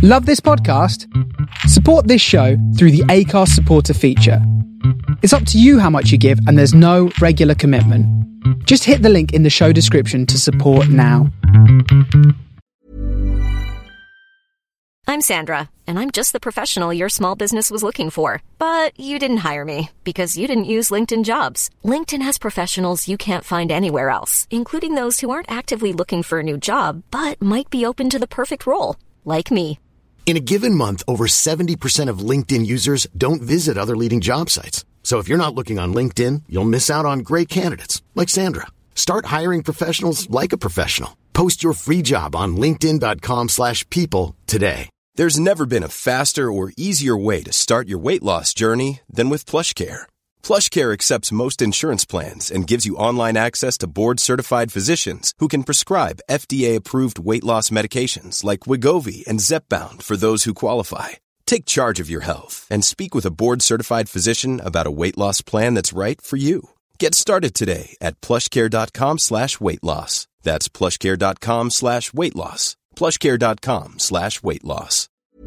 Love this podcast? Support this show through the Acast supporter feature. It's up to you how much you give, and there's no regular commitment. Just hit the link in the show description to support now. I'm Sandra, and I'm just the professional your small business was looking for. But you didn't hire me because you didn't use LinkedIn Jobs. LinkedIn has professionals you can't find anywhere else, including those who aren't actively looking for a new job, but might be open to the perfect role, like me. In a given month, over 70% of LinkedIn users don't visit other leading job sites. So if you're not looking on LinkedIn, you'll miss out on great candidates like Sandra. Start hiring professionals like a professional. Post your free job on linkedin.com/people today. There's never been a faster or easier way to start your weight loss journey than with PlushCare. PlushCare accepts most insurance plans and gives you online access to board-certified physicians who can prescribe FDA-approved weight loss medications like Wegovy and Zepbound for those who qualify. Take charge of your health and speak with a board-certified physician about a weight loss plan that's right for you. Get started today at plushcare.com/weight loss. That's plushcare.com/weight loss. plushcare.com/weight loss.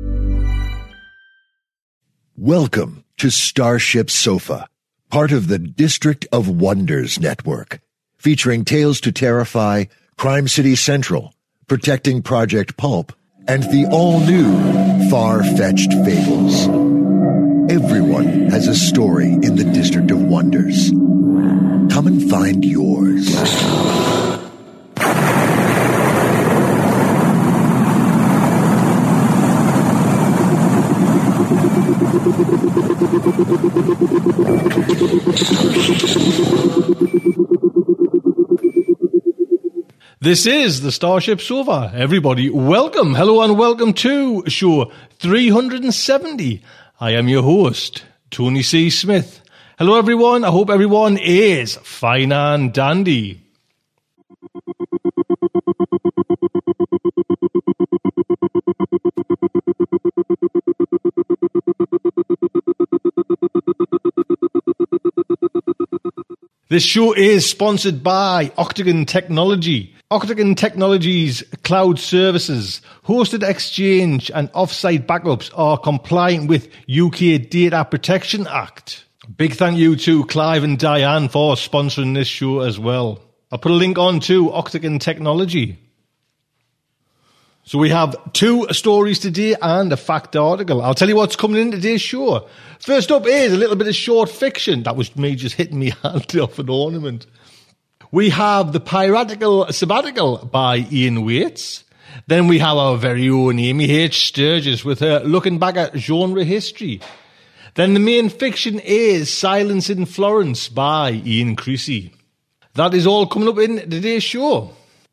Welcome to Starship Sofa, part of the District of Wonders network, featuring Tales to Terrify, Crime City Central, Protecting Project Pulp, and the all-new Far-Fetched Fables. Everyone has a story in the District of Wonders. Come and find yours. This is the Starship Sofa. Everybody, welcome, hello and welcome to show 370. I am your host, Tony C. Smith. Hello everyone, I hope everyone is fine and dandy. This show is sponsored by Octagon Technology. Octagon Technology's cloud services, hosted exchange and off-site backups are compliant with UK Data Protection Act. Big thank you to Clive and Diane for sponsoring this show as well. I'll put a link on to Octagon Technology. So we have two stories today and a fact article. I'll tell you what's coming in today's show. First up is a little bit of short fiction. That was me just hitting me hand off an ornament. We have The Piratical Sabbatical by Ian Waits. Then we have our very own Amy H. Sturgis with her looking back at genre history. Then the main fiction is Silence in Florence by Ian Creasy. That is all coming up in today's show.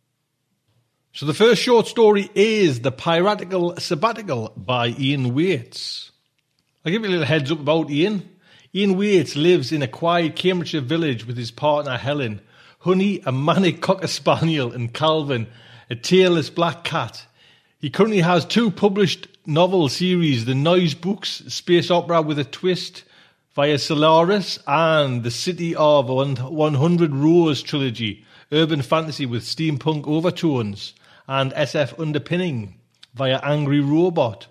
So the first short story is The Piratical Sabbatical by Ian Waits. I'll give you a little heads up about Ian. Ian Waits lives in a quiet Cambridgeshire village with his partner Helen, Honey, a manic cocker spaniel, and Calvin, a tailless black cat. He currently has two published novel series, The Noise Books, space opera with a twist via Solaris, and The City of 100 Rose trilogy, urban fantasy with steampunk overtones and SF underpinning via Angry Robot.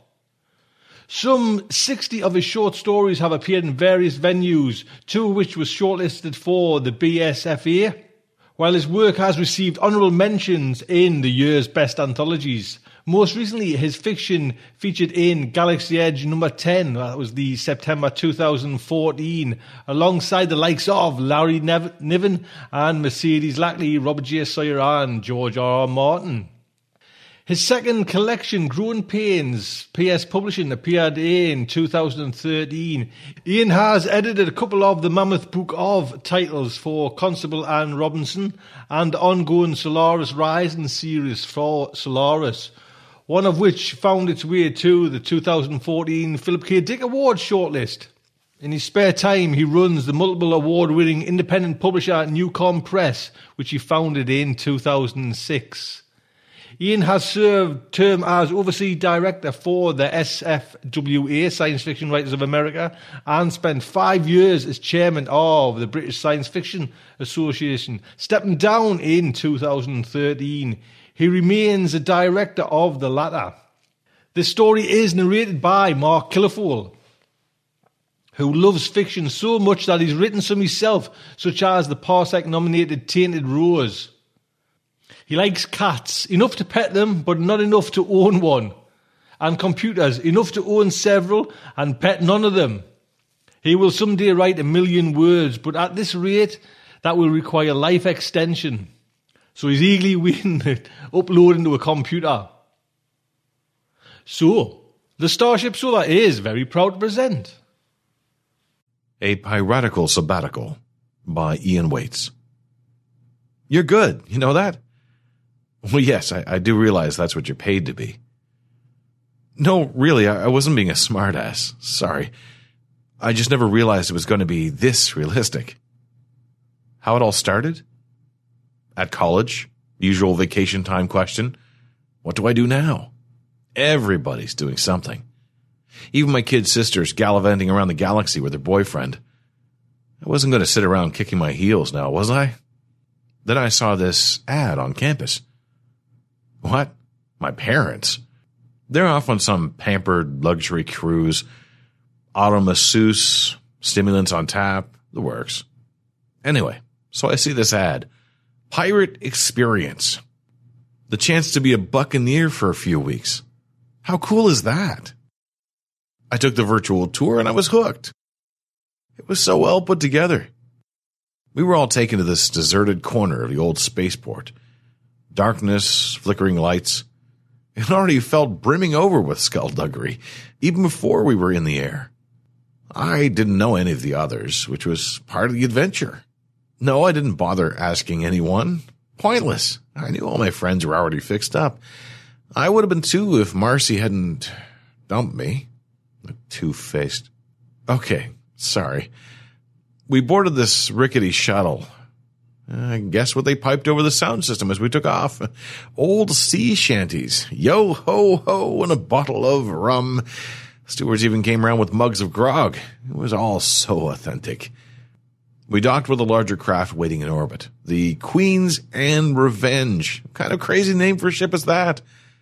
Some 60 of his short stories have appeared in various venues, two of which were shortlisted for the BSFA, while his work has received honourable mentions in the year's best anthologies. Most recently, his fiction featured in Galaxy Edge number 10, that was the September 2014, alongside the likes of Larry Niven and Mercedes Lackley, Robert J. Sawyer and George R. R. Martin. His second collection, Growing Pains, PS Publishing, appeared in 2013. Ian has edited a couple of the Mammoth Book of titles for Constable Anne Robinson and the ongoing Solaris Rising series for Solaris, one of which found its way to the 2014 Philip K. Dick Award shortlist. In his spare time, he runs the multiple award-winning independent publisher Newcom Press, which he founded in 2006. Ian has served term as Overseas Director for the SFWA, Science Fiction Writers of America, and spent 5 years as Chairman of the British Science Fiction Association. Stepping down in 2013, he remains a Director of the latter. This story is narrated by Mark Killefole, who loves fiction so much that he's written some himself, such as the Parsec-nominated Tainted Rose. He likes cats, enough to pet them, but not enough to own one. And computers, enough to own several and pet none of them. He will someday write 1 million words, but at this rate, that will require life extension. So he's eagerly waiting to upload into a computer. So, the Starship Sofa is very proud to present A Piratical Sabbatical by Ian Waits. You're good, you know that? Well, yes, I do realize that's what you're paid to be. No, really, I wasn't being a smartass. Sorry. I just never realized it was going to be this realistic. How it all started? At college, usual vacation time question. What do I do now? Everybody's doing something. Even my kid sisters gallivanting around the galaxy with her boyfriend. I wasn't going to sit around kicking my heels now, was I? Then I saw this ad on campus. What? My parents? They're off on some pampered luxury cruise, auto masseuse, stimulants on tap, the works. Anyway, so I see this ad. Pirate Experience. The chance to be a buccaneer for a few weeks. How cool is that? I took the virtual tour and I was hooked. It was so well put together. We were all taken to this deserted corner of the old spaceport. Darkness, flickering lights. It already felt brimming over with skullduggery, even before we were in the air. I didn't know any of the others, which was part of the adventure. No, I didn't bother asking anyone. Pointless. I knew all my friends were already fixed up. I would have been too if Marcy hadn't dumped me. Two-faced. Okay, sorry. We boarded this rickety shuttle. Guess what they piped over the sound system as we took off? Old sea shanties. Yo ho ho and a bottle of rum. Stewards even came around with mugs of grog. It was all so authentic. We docked with a larger craft waiting in orbit. The Queen's and Revenge. What kind of crazy name for a ship is that?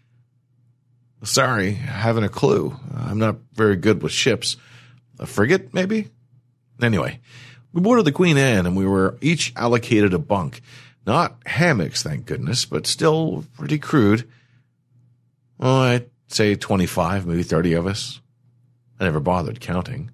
Sorry, haven't a clue. I'm not very good with ships. A frigate, maybe? Anyway, we boarded the Queen Anne, and we were each allocated a bunk. Not hammocks, thank goodness, but still pretty crude. Well, I'd say 25, maybe 30 of us. I never bothered counting.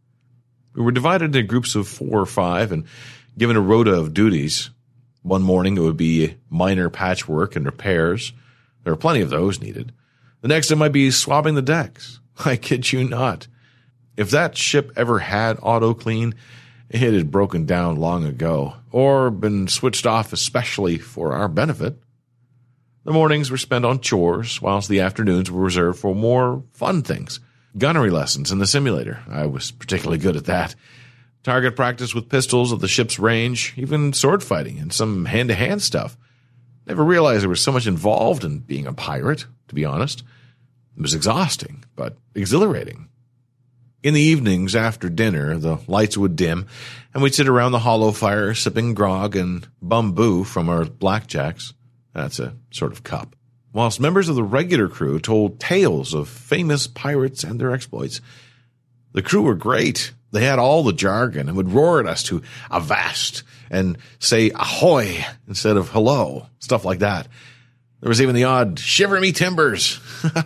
We were divided into groups of 4 or 5 and given a rota of duties. One morning it would be minor patchwork and repairs. There were plenty of those needed. The next it might be swabbing the decks. I kid you not. If that ship ever had auto-clean, it had broken down long ago, or been switched off especially for our benefit. The mornings were spent on chores, whilst the afternoons were reserved for more fun things. Gunnery lessons in the simulator. I was particularly good at that. Target practice with pistols at the ship's range, even sword fighting and some hand-to-hand stuff. Never realized there was so much involved in being a pirate, to be honest. It was exhausting, but exhilarating. In the evenings after dinner, the lights would dim, and we'd sit around the hollow fire sipping grog and bamboo from our blackjacks. That's a sort of cup. Whilst members of the regular crew told tales of famous pirates and their exploits. The crew were great. They had all the jargon and would roar at us to avast and say ahoy instead of hello, stuff like that. There was even the odd shiver me timbers.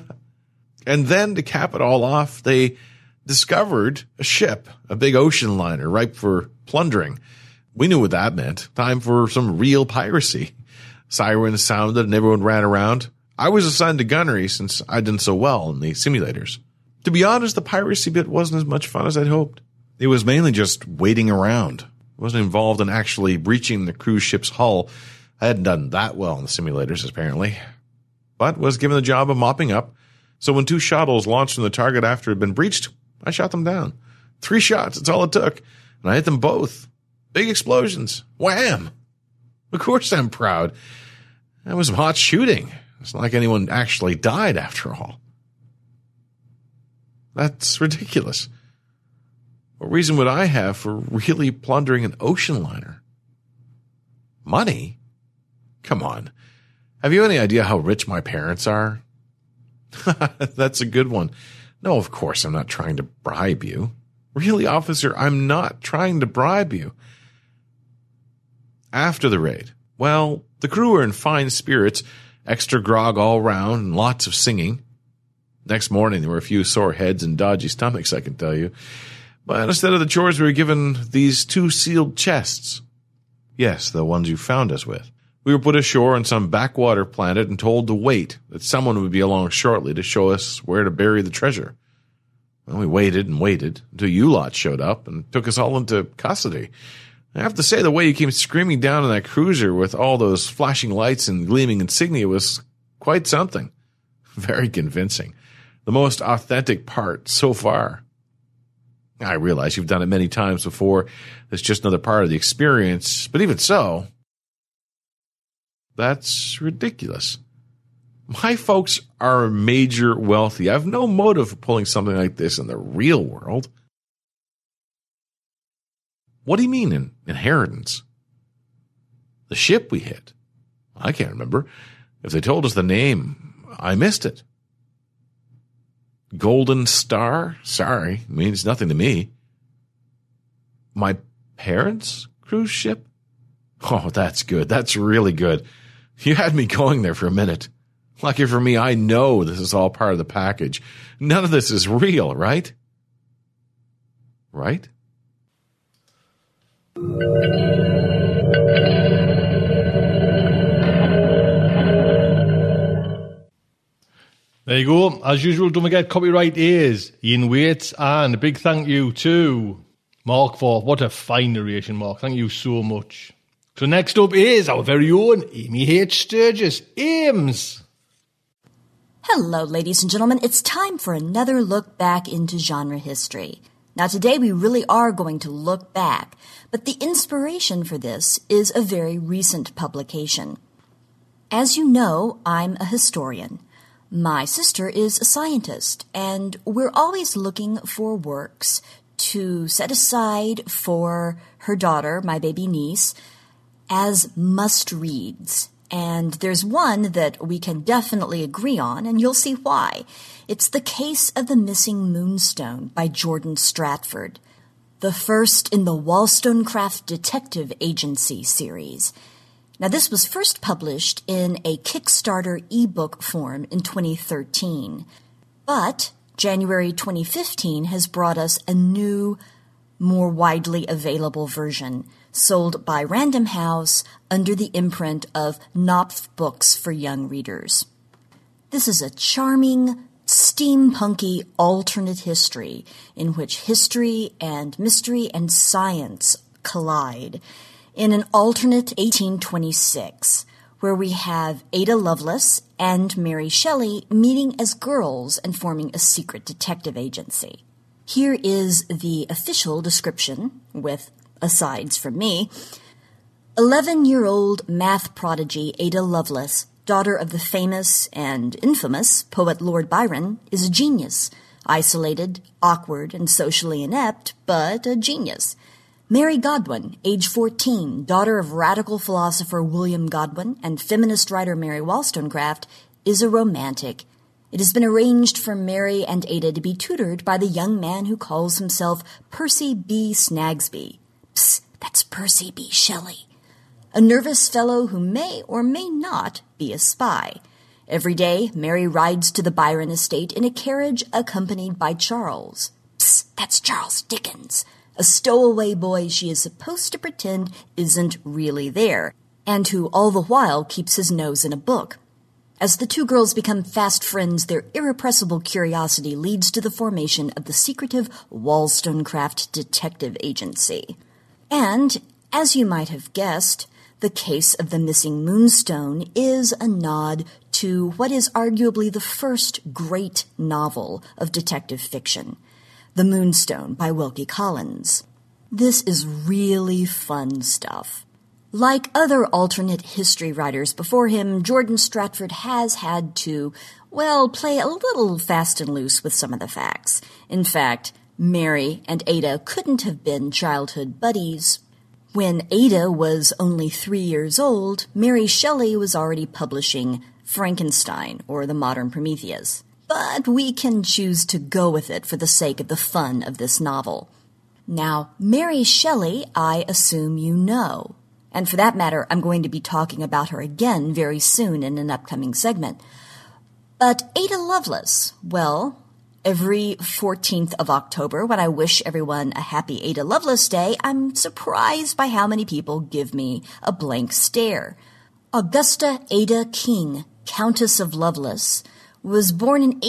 And then to cap it all off, they discovered a ship, a big ocean liner ripe for plundering. We knew what that meant. Time for some real piracy. Sirens sounded and everyone ran around. I was assigned to gunnery since I'd done so well in the simulators. To be honest, the piracy bit wasn't as much fun as I'd hoped. It was mainly just waiting around. I wasn't involved in actually breaching the cruise ship's hull. I hadn't done that well in the simulators, apparently. But was given the job of mopping up. So when 2 shuttles launched from the target after it had been breached, I shot them down. 3 shots, that's all it took. And I hit them both. Big explosions. Wham! Of course I'm proud. That was some hot shooting. It's not like anyone actually died after all. That's ridiculous. What reason would I have for really plundering an ocean liner? Money? Come on. Have you any idea how rich my parents are? That's a good one. No, of course I'm not trying to bribe you. Really, officer, I'm not trying to bribe you. After the raid, well, the crew were in fine spirits, extra grog all round and lots of singing. Next morning, there were a few sore heads and dodgy stomachs, I can tell you. But instead of the chores, we were given these 2 sealed chests. Yes, the ones you found us with. We were put ashore on some backwater planet and told to wait, that someone would be along shortly to show us where to bury the treasure. Well, we waited and waited until you lot showed up and took us all into custody. I have to say, the way you came screaming down in that cruiser with all those flashing lights and gleaming insignia was quite something. Very convincing. The most authentic part so far. I realize you've done it many times before. It's just another part of the experience. But even so, that's ridiculous. My folks are major wealthy. I have no motive for pulling something like this in the real world. What do you mean inheritance? The ship we hit? I can't remember. If they told us the name, I missed it. Golden Star? Sorry, means nothing to me. My parents' cruise ship? Oh, that's good. That's really good. You had me going there for a minute. Lucky for me, I know this is all part of the package. None of this is real, right? Right? There you go. As usual, don't forget copyright is Ian Waits, and a big thank you to Mark for what a fine narration, Mark. Thank you so much. So next up is our very own Amy H. Sturgis. Ames. Hello, ladies and gentlemen. It's time for another look back into genre history. Now, today we really are going to look back, but the inspiration for this is a very recent publication. As you know, I'm a historian. My sister is a scientist, and we're always looking for works to set aside for her daughter, my baby niece, as must-reads. And there's one that we can definitely agree on, and you'll see why. It's The Case of the Missing Moonstone by Jordan Stratford, the first in the Wollstonecraft Detective Agency series. Now, this was first published in a Kickstarter ebook form in 2013, but January 2015 has brought us a new, more widely available version, sold by Random House under the imprint of Knopf Books for Young Readers. This is a charming, steampunky alternate history in which history and mystery and science collide in an alternate 1826, where we have Ada Lovelace and Mary Shelley meeting as girls and forming a secret detective agency. Here is the official description, with asides from me. 11-year-old math prodigy Ada Lovelace, daughter of the famous and infamous poet Lord Byron, is a genius, isolated, awkward, and socially inept, but a genius. Mary Godwin, age 14, daughter of radical philosopher William Godwin and feminist writer Mary Wollstonecraft, is a romantic. It has been arranged for Mary and Ada to be tutored by the young man who calls himself Percy B. Snagsby. Psst, that's Percy B. Shelley. A nervous fellow who may or may not be a spy. Every day, Mary rides to the Byron estate in a carriage accompanied by Charles. Psst, that's Charles Dickens, a stowaway boy she is supposed to pretend isn't really there, and who all the while keeps his nose in a book. As the two girls become fast friends, their irrepressible curiosity leads to the formation of the secretive Wollstonecraft Detective Agency. And, as you might have guessed, The Case of the Missing Moonstone is a nod to what is arguably the first great novel of detective fiction, The Moonstone by Wilkie Collins. This is really fun stuff. Like other alternate history writers before him, Jordan Stratford has had to, play a little fast and loose with some of the facts. In fact, Mary and Ada couldn't have been childhood buddies. When Ada was only 3 years old, Mary Shelley was already publishing Frankenstein, or The Modern Prometheus. but we can choose to go with it for the sake of the fun of this novel. Now, Mary Shelley, I assume you know. And for that matter, I'm going to be talking about her again very soon in an upcoming segment. But Ada Lovelace, well, every 14th of October, when I wish everyone a happy Ada Lovelace Day, I'm surprised by how many people give me a blank stare. Augusta Ada King, Countess of Lovelace, was born in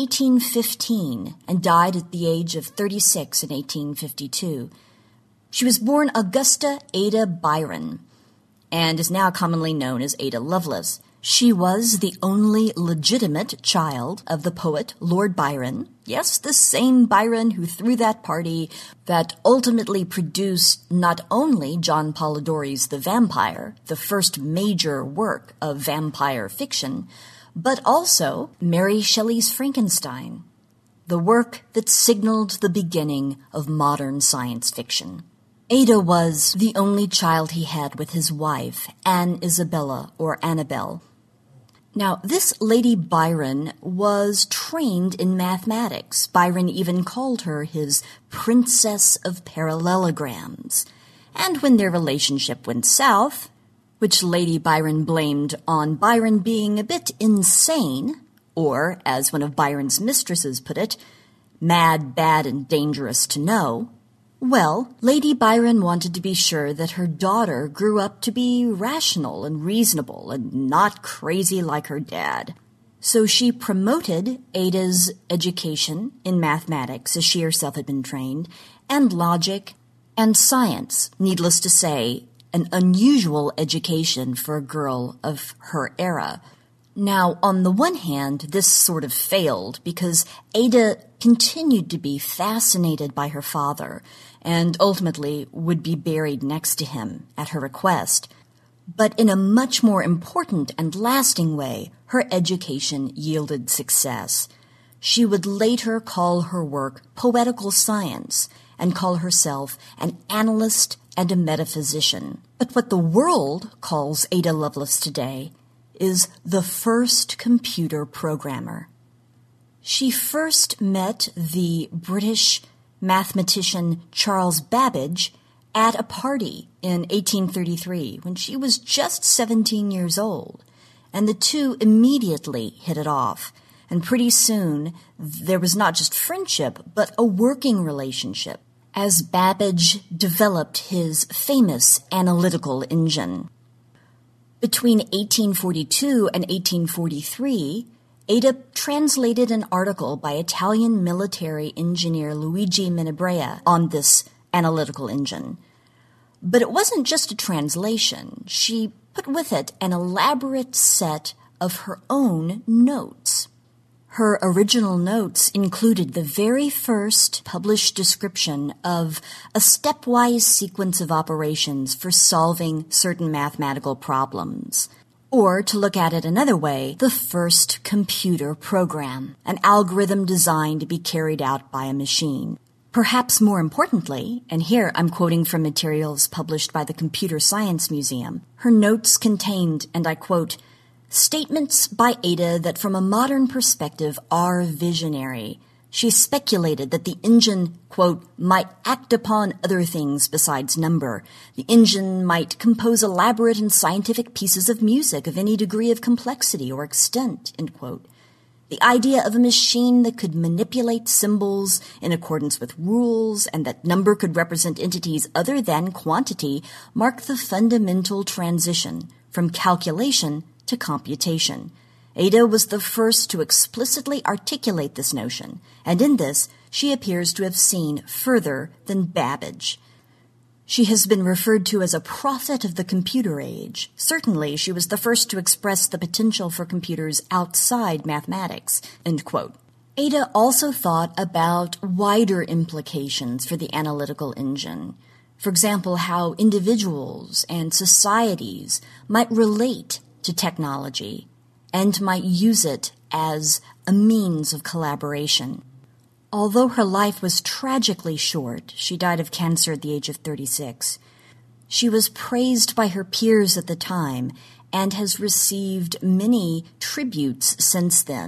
1815 and died at the age of 36 in 1852. She was born Augusta Ada Byron and is now commonly known as Ada Lovelace. She was the only legitimate child of the poet Lord Byron. Yes, the same Byron who threw that party that ultimately produced not only John Polidori's The Vampire, the first major work of vampire fiction, but also Mary Shelley's Frankenstein, the work that signaled the beginning of modern science fiction. Ada was the only child he had with his wife, Anne Isabella, or Annabelle. Now, this Lady Byron was trained in mathematics. Byron even called her his Princess of Parallelograms. And when their relationship went south, which Lady Byron blamed on Byron being a bit insane, or, as one of Byron's mistresses put it, mad, bad, and dangerous to know, well, Lady Byron wanted to be sure that her daughter grew up to be rational and reasonable and not crazy like her dad. So she promoted Ada's education in mathematics, as she herself had been trained, and logic and science, needless to say, an unusual education for a girl of her era. Now, on the one hand, this sort of failed because Ada continued to be fascinated by her father and ultimately would be buried next to him at her request. But in a much more important and lasting way, her education yielded success. She would later call her work poetical science and call herself an analyst and a metaphysician. But what the world calls Ada Lovelace today is the first computer programmer. She first met the British mathematician Charles Babbage at a party in 1833 when she was just 17 years old, and the two immediately hit it off. And pretty soon, there was not just friendship, but a working relationship as Babbage developed his famous analytical engine. Between 1842 and 1843, Ada translated an article by Italian military engineer Luigi Menabrea on this analytical engine. But it wasn't just a translation. She put with it an elaborate set of her own notes. Her original notes included the very first published description of a stepwise sequence of operations for solving certain mathematical problems. Or, to look at it another way, the first computer program, an algorithm designed to be carried out by a machine. Perhaps more importantly, and here I'm quoting from materials published by the Computer Science Museum, her notes contained, and I quote, statements by Ada that from a modern perspective are visionary. She speculated that the engine, quote, might act upon other things besides number. The engine might compose elaborate and scientific pieces of music of any degree of complexity or extent, end quote. The idea of a machine that could manipulate symbols in accordance with rules and that number could represent entities other than quantity marked the fundamental transition from calculation to computation. Ada was the first to explicitly articulate this notion, and in this she appears to have seen further than Babbage. She has been referred to as a prophet of the computer age. Certainly, she was the first to express the potential for computers outside mathematics, end quote. Ada also thought about wider implications for the analytical engine. For example, how individuals and societies might relate to technology and might use it as a means of collaboration. Although her life was tragically short, she died of cancer at the age of 36, she was praised by her peers at the time and has received many tributes since then,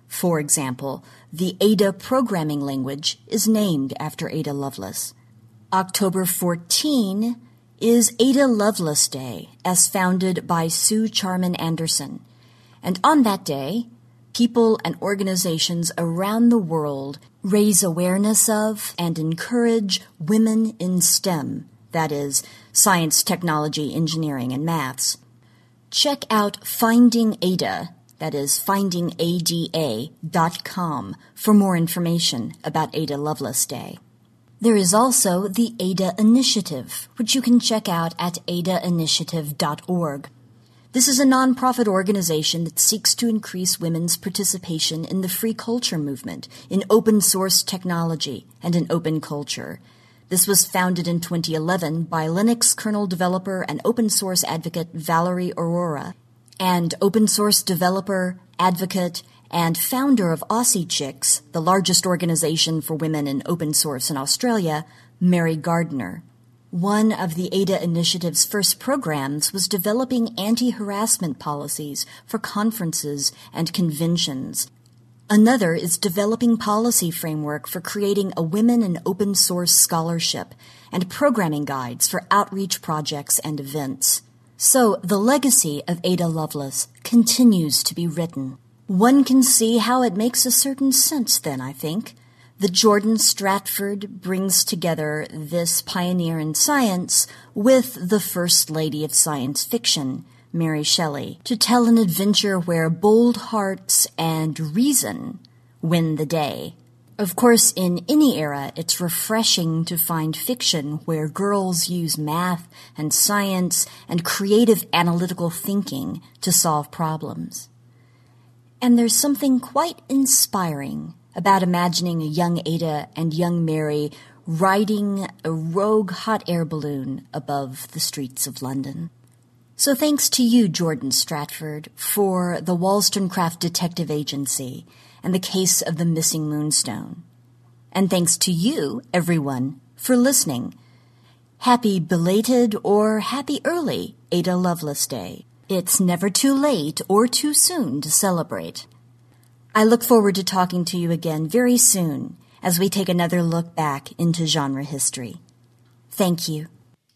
For example, the Ada programming language is named after Ada Lovelace. October 14 is Ada Lovelace Day, as founded by Sue Charman Anderson. And on that day, people and organizations around the world raise awareness of and encourage women in STEM, that is, science, technology, engineering, and maths. Check out Finding Ada, that is, findingada.com, for more information about Ada Lovelace Day. There is also the Ada Initiative, which you can check out at adainitiative.org. This is a nonprofit organization that seeks to increase women's participation in the free culture movement, in open source technology, and in open culture. This was founded in 2011 by Linux kernel developer and open source advocate Valerie Aurora, and open source developer, advocate, and founder of Aussie Chicks, the largest organization for women in open source in Australia, Mary Gardner. One of the Ada Initiative's first programs was developing anti-harassment policies for conferences and conventions. Another is developing policy framework for creating a Women in Open Source scholarship and programming guides for outreach projects and events. So the legacy of Ada Lovelace continues to be written. One can see how it makes a certain sense then, I think, that Jordan Stratford brings together this pioneer in science with the First Lady of Science Fiction, Mary Shelley, to tell an adventure where bold hearts and reason win the day. Of course, in any era, it's refreshing to find fiction where girls use math and science and creative analytical thinking to solve problems. And there's something quite inspiring about imagining a young Ada and young Mary riding a rogue hot air balloon above the streets of London. So thanks to you, Jordan Stratford, for the Wollstonecraft Detective Agency and the case of the missing moonstone. And thanks to you, everyone, for listening. Happy belated or happy early Ada Lovelace Day. It's never too late or too soon to celebrate. I look forward to talking to you again very soon as we take another look back into genre history. Thank you.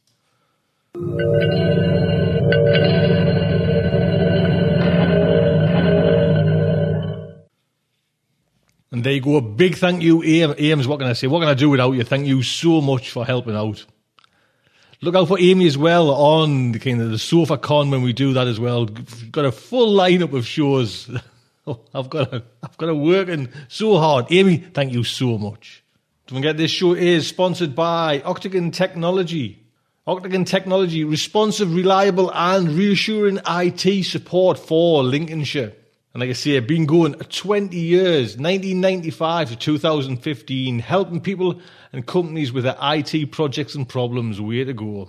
And there you go. A big thank you, Ames. What can I say? What can I do without you? Thank you so much for helping out. Look out for Amy as well on the kind of the Sofa Con when we do that as well. Got a full lineup of shows. I've got to working so hard. Amy, thank you so much. Don't forget, this show is sponsored by Octagon Technology. Octagon Technology, responsive, reliable and reassuring IT support for Lincolnshire. And like I say, I've been going 20 years, 1995 to 2015, helping people and companies with their IT projects and problems. Way to go.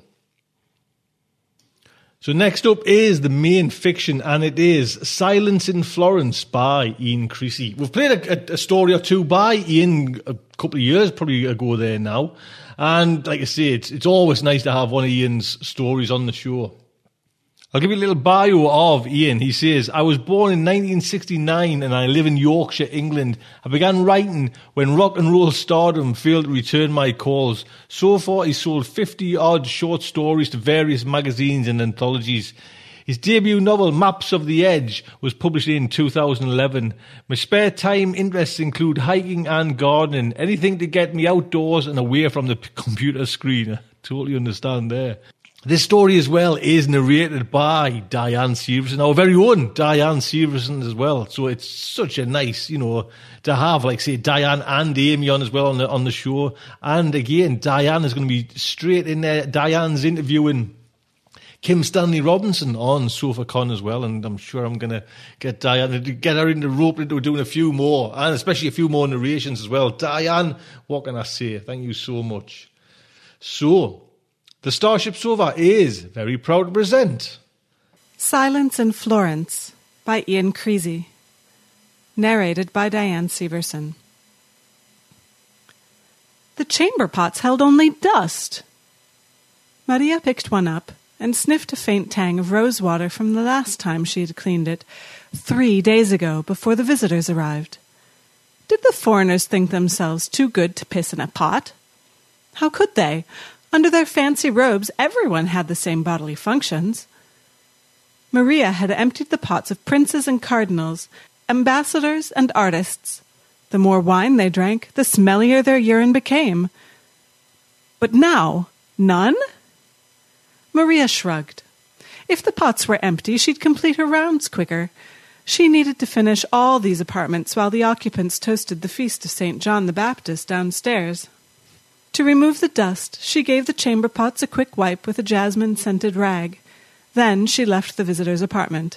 So next up is the main fiction, and it is Silence in Florence by Ian Creasy. We've played a story or two by Ian a couple of years probably ago there now. And like I say, it's always nice to have one of Ian's stories on the show. I'll give you a little bio of Ian. He says, I was born in 1969 and I live in Yorkshire, England. I began writing when rock and roll stardom failed to return my calls. So far, he's sold 50-odd short stories to various magazines and anthologies. His debut novel, Maps of the Edge, was published in 2011. My spare time interests include hiking and gardening, anything to get me outdoors and away from the computer screen. I totally understand there. This story as well is narrated by Diane Severson, our very own Diane Severson as well. So it's such a nice, to have, like, say, Diane and Amy on as well on the show. And again, Diane is going to be straight in there. Diane's interviewing Kim Stanley Robinson on SofaCon as well, and I'm sure I'm going to get Diane, get her into rope into doing a few more, and especially a few more narrations as well. Diane, what can I say? Thank you so much. So, the Starship Sofa is very proud to present Silence in Florence by Ian Creasy, narrated by Diane Severson. The chamber pots held only dust. Maria picked one up and sniffed a faint tang of rosewater from the last time she had cleaned it, 3 days ago, before the visitors arrived. Did the foreigners think themselves too good to piss in a pot? How could they? Under their fancy robes, everyone had the same bodily functions. Maria had emptied the pots of princes and cardinals, ambassadors and artists. The more wine they drank, the smellier their urine became. But now, none? Maria shrugged. If the pots were empty, she'd complete her rounds quicker. She needed to finish all these apartments while the occupants toasted the feast of St. John the Baptist downstairs. To remove the dust, she gave the chamber pots a quick wipe with a jasmine-scented rag. Then she left the visitor's apartment.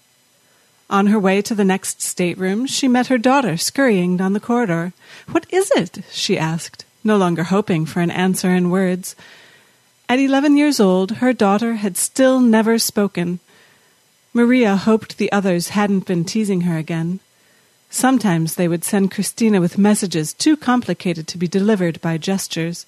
On her way to the next stateroom, she met her daughter scurrying down the corridor. "What is it?" she asked, no longer hoping for an answer in words. At 11 years old, her daughter had still never spoken. Maria hoped the others hadn't been teasing her again. Sometimes they would send Christina with messages too complicated to be delivered by gestures.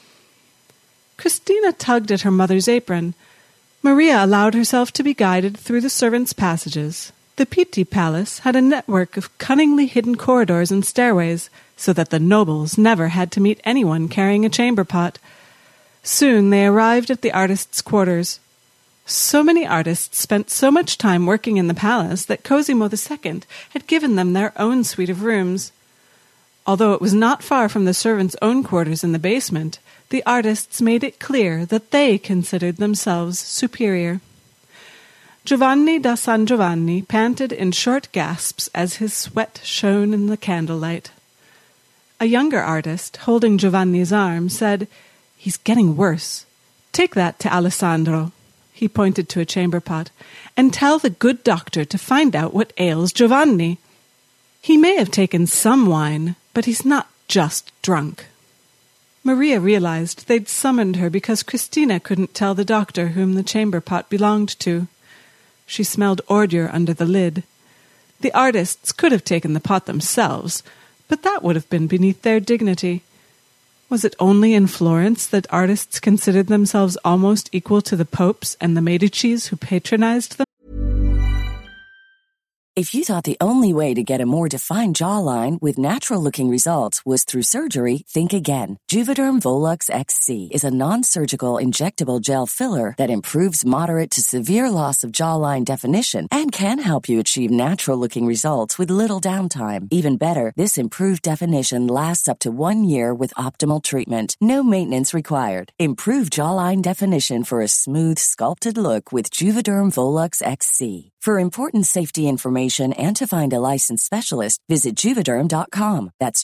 Christina tugged at her mother's apron. Maria allowed herself to be guided through the servants' passages. The Pitti Palace had a network of cunningly hidden corridors and stairways, so that the nobles never had to meet anyone carrying a chamber pot. Soon they arrived at the artists' quarters. So many artists spent so much time working in the palace that Cosimo II had given them their own suite of rooms. Although it was not far from the servants' own quarters in the basement, the artists made it clear that they considered themselves superior. Giovanni da San Giovanni panted in short gasps as his sweat shone in the candlelight. A younger artist, holding Giovanni's arm, said, "He's getting worse. Take that to Alessandro." He pointed to a chamber pot, "and tell the good doctor to find out what ails Giovanni. He may have taken some wine, but he's not just drunk." Maria realized they'd summoned her because Christina couldn't tell the doctor whom the chamber pot belonged to. She smelled ordure under the lid. The artists could have taken the pot themselves, but that would have been beneath their dignity. Was it only in Florence that artists considered themselves almost equal to the popes and the Medicis who patronized them? If you thought the only way to get a more defined jawline with natural-looking results was through surgery, think again. Juvederm Volux XC is a non-surgical injectable gel filler that improves moderate to severe loss of jawline definition and can help you achieve natural-looking results with little downtime. Even better, this improved definition lasts up to 1 year with optimal treatment. No maintenance required. Improve jawline definition for a smooth, sculpted look with Juvederm Volux XC. For important safety information and to find a licensed specialist, visit Juvederm.com. That's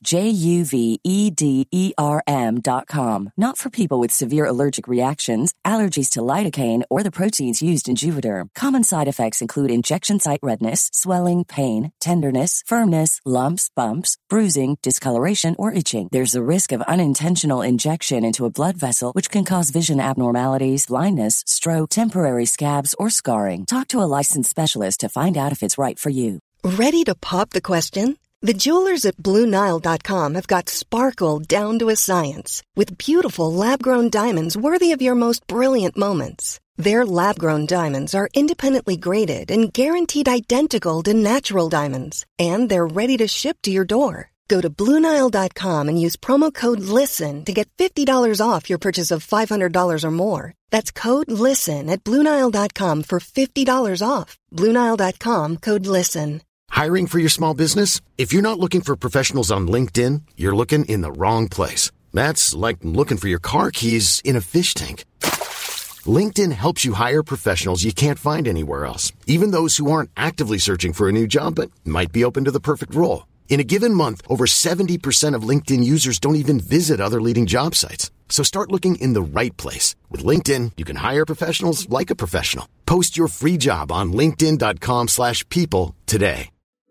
JUVEDERM.com. Not for people with severe allergic reactions, allergies to lidocaine, or the proteins used in Juvederm. Common side effects include injection site redness, swelling, pain, tenderness, firmness, lumps, bumps, bruising, discoloration, or itching. There's a risk of unintentional injection into a blood vessel, which can cause vision abnormalities, blindness, stroke, temporary scabs, or scarring. Talk to a licensed specialist to find out if it's right for you. Ready to pop the question? The jewelers at BlueNile.com have got sparkle down to a science with beautiful lab-grown diamonds worthy of your most brilliant moments. Their lab-grown diamonds are independently graded and guaranteed identical to natural diamonds, and they're ready to ship to your door. Go to BlueNile.com and use promo code LISTEN to get $50 off your purchase of $500 or more. That's code LISTEN at BlueNile.com for $50 off. BlueNile.com, code LISTEN. Hiring for your small business? If you're not looking for professionals on LinkedIn, you're looking in the wrong place. That's like looking for your car keys in a fish tank. LinkedIn helps you hire professionals you can't find anywhere else, even those who aren't actively searching for a new job but might be open to the perfect role. In a given month, over 70% of LinkedIn users don't even visit other leading job sites. So start looking in the right place. With LinkedIn, you can hire professionals like a professional. Post your free job on linkedin.com/people today.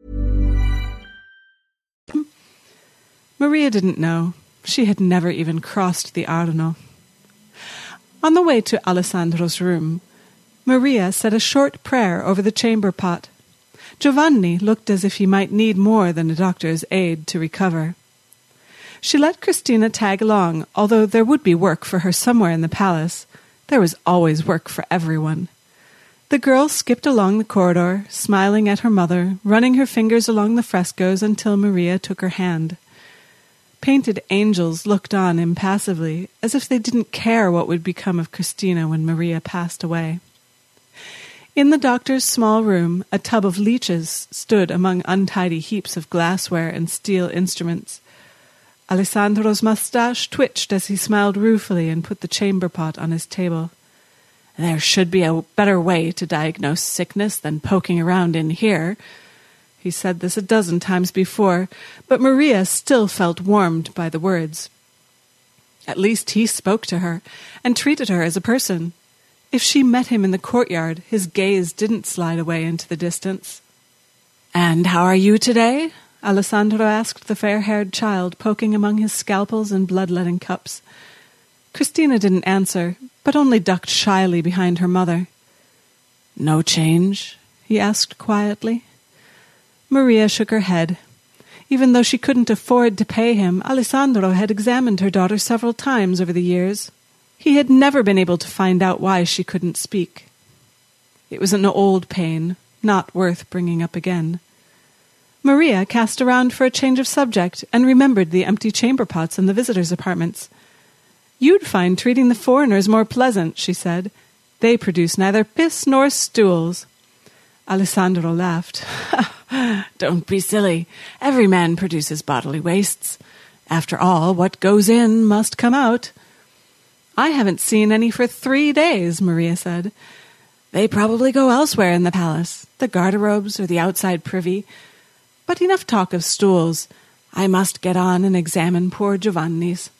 Maria didn't know. She had never even crossed the Arno. On the way to Alessandro's room, Maria said a short prayer over the chamber pot. Giovanni looked as if he might need more than a doctor's aid to recover. She let Christina tag along, although there would be work for her somewhere in the palace. There was always work for everyone. The girl skipped along the corridor, smiling at her mother, running her fingers along the frescoes until Maria took her hand. Painted angels looked on impassively, as if they didn't care what would become of Christina when Maria passed away. In the doctor's small room, a tub of leeches stood among untidy heaps of glassware and steel instruments. Alessandro's mustache twitched as he smiled ruefully and put the chamber pot on his table. "There should be a better way to diagnose sickness than poking around in here." He said this a dozen times before, but Maria still felt warmed by the words. At least he spoke to her and treated her as a person. If she met him in the courtyard, his gaze didn't slide away into the distance. "And how are you today?" Alessandro asked the fair-haired child, poking among his scalpels and bloodletting cups. Christina didn't answer, but only ducked shyly behind her mother. "No change?" he asked quietly. Maria shook her head. Even though she couldn't afford to pay him, Alessandro had examined her daughter several times over the years. He had never been able to find out why she couldn't speak. It was an old pain, not worth bringing up again. Maria cast around for a change of subject and remembered the empty chamber pots in the visitors' apartments. "You'd find treating the foreigners more pleasant," she said. "They produce neither piss nor stools." Alessandro laughed. "Don't be silly. Every man produces bodily wastes. After all, what goes in must come out." "I haven't seen any for 3 days," Maria said. "They probably go elsewhere in the palace, the garderobes or the outside privy. But enough talk of stools. I must get on and examine poor Giovanni's."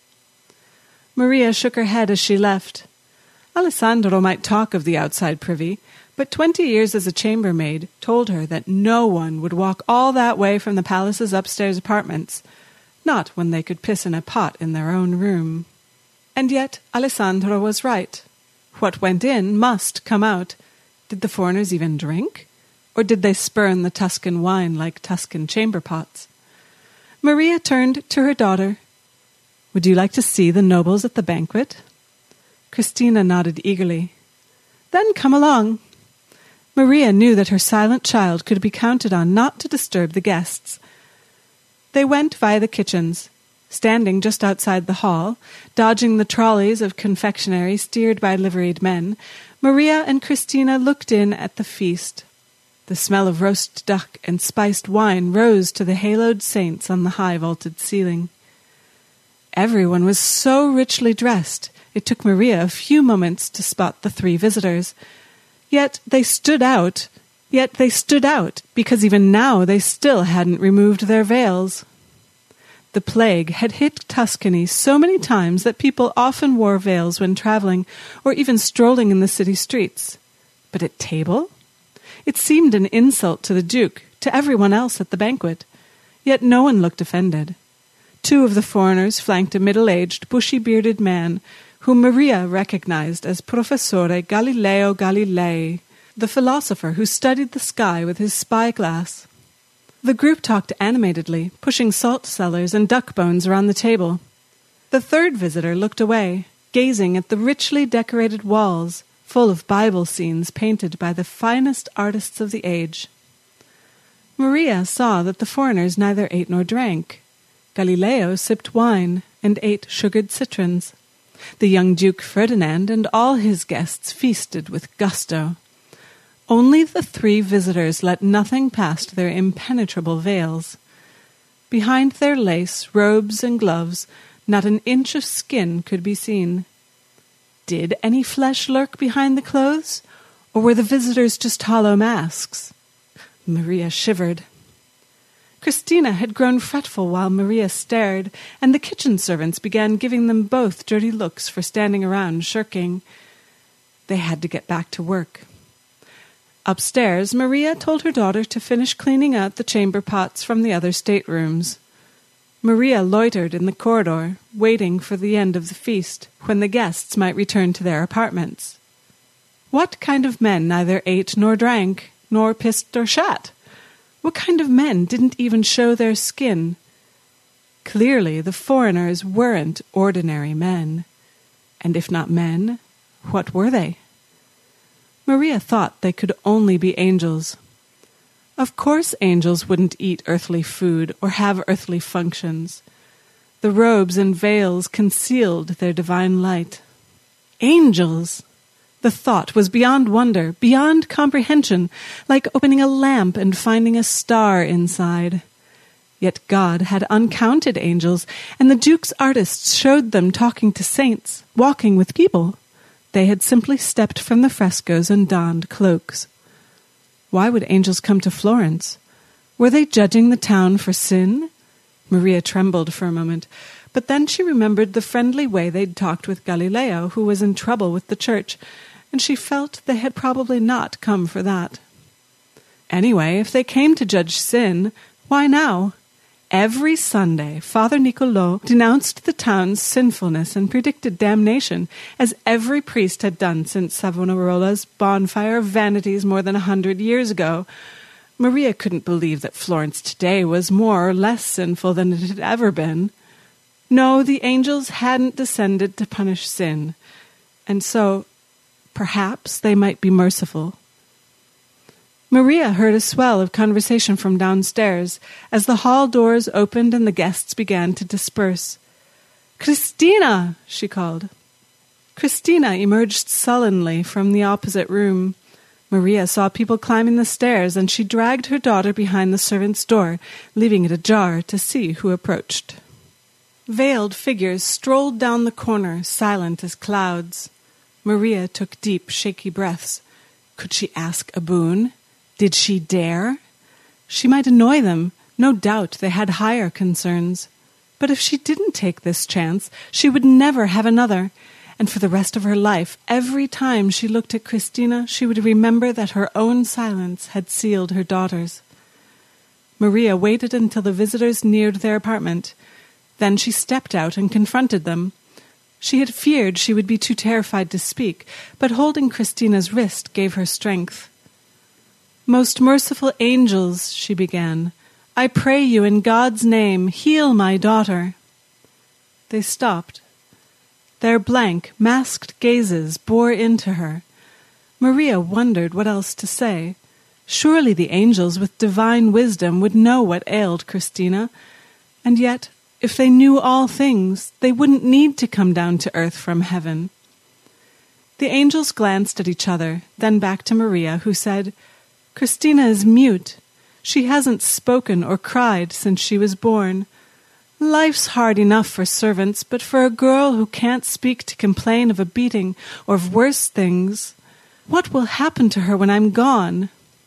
Maria shook her head as she left. Alessandro might talk of the outside privy, but 20 years as a chambermaid told her that no one would walk all that way from the palace's upstairs apartments, not when they could piss in a pot in their own room. And yet Alessandro was right. What went in must come out. Did the foreigners even drink? Or did they spurn the Tuscan wine like Tuscan chamber pots? Maria turned to her daughter. "Would you like to see the nobles at the banquet?" Christina nodded eagerly. "Then come along." Maria knew that her silent child could be counted on not to disturb the guests. They went via the kitchens. Standing just outside the hall, dodging the trolleys of confectionery steered by liveried men, Maria and Christina looked in at the feast. The smell of roast duck and spiced wine rose to the haloed saints on the high-vaulted ceiling. Everyone was so richly dressed, it took Maria a few moments to spot the 3 visitors. Yet they stood out because even now they still hadn't removed their veils. The plague had hit Tuscany so many times that people often wore veils when traveling or even strolling in the city streets. But at table? It seemed an insult to the Duke, to everyone else at the banquet. Yet no one looked offended. 2 of the foreigners flanked a middle-aged, bushy-bearded man whom Maria recognized as Professore Galileo Galilei, the philosopher who studied the sky with his spyglass. The group talked animatedly, pushing salt cellars and duck bones around the table. The 3rd visitor looked away, gazing at the richly decorated walls, full of Bible scenes painted by the finest artists of the age. Maria saw that the foreigners neither ate nor drank. Galileo sipped wine and ate sugared citrons. The young Duke Ferdinand and all his guests feasted with gusto. Only the 3 visitors let nothing past their impenetrable veils. Behind their lace, robes, and gloves, not an inch of skin could be seen. Did any flesh lurk behind the clothes, or were the visitors just hollow masks? Maria shivered. Christina had grown fretful while Maria stared, and the kitchen servants began giving them both dirty looks for standing around shirking. They had to get back to work. Upstairs, Maria told her daughter to finish cleaning out the chamber pots from the other staterooms. Maria loitered in the corridor, waiting for the end of the feast, when the guests might return to their apartments. What kind of men neither ate nor drank, nor pissed or shat? What kind of men didn't even show their skin? Clearly, the foreigners weren't ordinary men. And if not men, what were they? Maria thought they could only be angels. Of course angels wouldn't eat earthly food or have earthly functions. The robes and veils concealed their divine light. Angels! The thought was beyond wonder, beyond comprehension, like opening a lamp and finding a star inside. Yet God had uncounted angels, and the Duke's artists showed them talking to saints, walking with people. They had simply stepped from the frescoes and donned cloaks. Why would angels come to Florence? Were they judging the town for sin? Maria trembled for a moment, but then she remembered the friendly way they'd talked with Galileo, who was in trouble with the church, and she felt they had probably not come for that. Anyway, if they came to judge sin, why now? Every Sunday, Father Niccolò denounced the town's sinfulness and predicted damnation, as every priest had done since Savonarola's bonfire of vanities more than 100 years ago. Maria couldn't believe that Florence today was more or less sinful than it had ever been. No, the angels hadn't descended to punish sin, and so perhaps they might be merciful. Maria heard a swell of conversation from downstairs as the hall doors opened and the guests began to disperse. "Christina!" she called. Christina emerged sullenly from the opposite room. Maria saw people climbing the stairs, and she dragged her daughter behind the servants' door, leaving it ajar to see who approached. Veiled figures strolled down the corner, silent as clouds. Maria took deep, shaky breaths. Could she ask a boon? Did she dare? She might annoy them. No doubt they had higher concerns. But if she didn't take this chance, she would never have another. And for the rest of her life, every time she looked at Christina, she would remember that her own silence had sealed her daughter's. Maria waited until the visitors neared their apartment. Then she stepped out and confronted them. She had feared she would be too terrified to speak, but holding Christina's wrist gave her strength. "Most merciful angels," she began, "I pray you in God's name, heal my daughter." They stopped. Their blank, masked gazes bore into her. Maria wondered what else to say. Surely the angels with divine wisdom would know what ailed Christina, and yet, if they knew all things, they wouldn't need to come down to earth from heaven. The angels glanced at each other, then back to Maria, who said, "Christina is mute. She hasn't spoken or cried since she was born. Life's hard enough for servants, but for a girl who can't speak to complain of a beating or of worse things, what will happen to her when I'm gone?"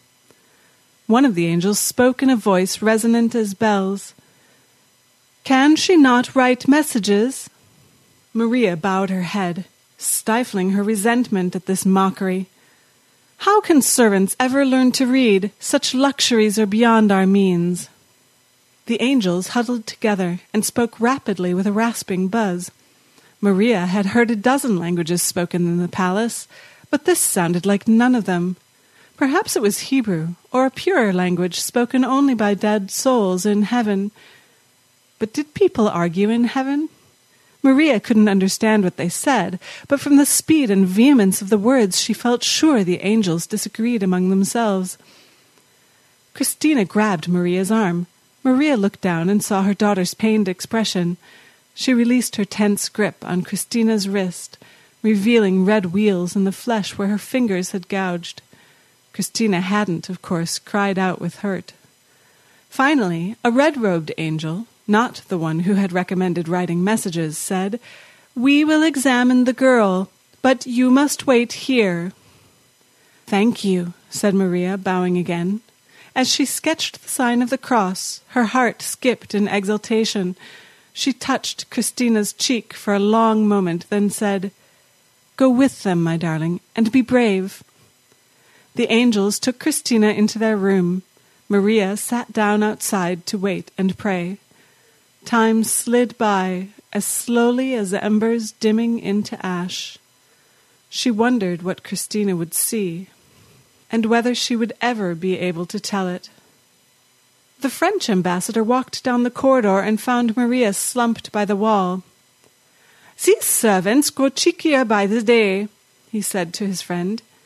One of the angels spoke in a voice resonant as bells. "Can she not write messages?" Maria bowed her head, stifling her resentment at this mockery. "How can servants ever learn to read? Such luxuries are beyond our means." The angels huddled together and spoke rapidly with a rasping buzz. Maria had heard a dozen languages spoken in the palace, but this sounded like none of them. Perhaps it was Hebrew, or a purer language spoken only by dead souls in heaven. But did people argue in heaven? Maria couldn't understand what they said, but from the speed and vehemence of the words she felt sure the angels disagreed among themselves. Christina grabbed Maria's arm. Maria looked down and saw her daughter's pained expression. She released her tense grip on Christina's wrist, revealing red wheals in the flesh where her fingers had gouged. Christina hadn't, of course, cried out with hurt. Finally, a red-robed angel, not the one who had recommended writing messages, said, "We will examine the girl, but you must wait here." "Thank you," said Maria, bowing again. As she sketched the sign of the cross, her heart skipped in exultation. She touched Christina's cheek for a long moment, then said, "Go with them, my darling, and be brave." The angels took Christina into their room. Maria sat down outside to wait and pray. Time slid by as slowly as embers dimming into ash. She wondered what Christina would see, and whether she would ever be able to tell it. The French ambassador walked down the corridor and found Maria slumped by the wall. "These servants grow cheekier by the day," he said to his friend.